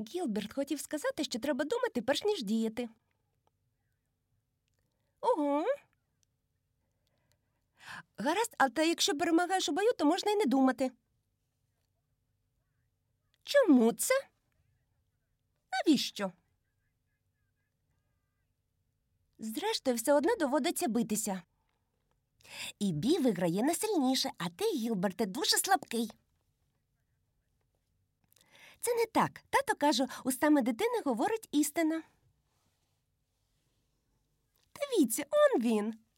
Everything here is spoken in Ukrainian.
Гілберт хотів сказати, що треба думати, перш ніж діяти. Ого. Гаразд, а та якщо перемагаєш у бою, то можна й не думати. Чому це? Навіщо? Зрештою, все одно доводиться битися. І бій виграє найсильніше, а ти, Гілберте, дуже слабкий. Це не так. Тато каже, устами дитини говорить істина. Дивіться, он він.